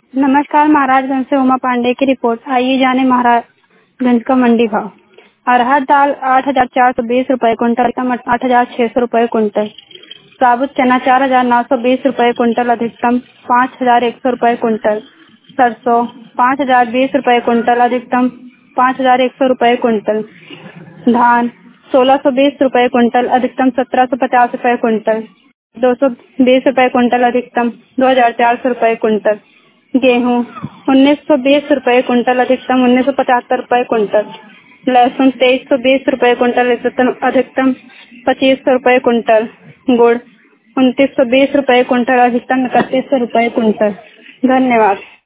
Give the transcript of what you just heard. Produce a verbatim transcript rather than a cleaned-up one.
नमस्कार, महाराजगंज से उमा पांडे की रिपोर्ट। आइए जाने महाराजगंज का मंडी भाव। अरहर दाल आठ हजार चार सौ बीस रूपए कुंटल, टमाटर आठ हजार छह सौ रूपए कुंटल, साबुत चना चार हजार नौ सौ बीस रूपए कुंटल, अधिकतम पाँच हजार एक सौ रूपए कुंटल, सरसों पाँच हजार बीस रूपए कुंटल, अधिकतम पाँच हजार एक सौ रूपए कुंटल, धान सोलह सौ बीस रूपए कुंटल, अधिकतम सत्रह सौ पचास रूपए कुंटल, दो सौ बीस रूपए कुंटल, अधिकतम दो हजार चार सौ रूपए कुंटल, गेहूँ उन्नीस सौ बीस रूपए कुंटल, अधिकतम उन्नीस सौ पचहत्तर रूपए कुंटल, लहसुन तेईस सौ बीस रूपए कुंटल, अधिकतम पच्चीस सौ रूपए कुंटल, गुड़ उनतीस सौ बीस रूपए कुंटल, अधिकतम इकतीस सौ रूपए कुंटल। धन्यवाद।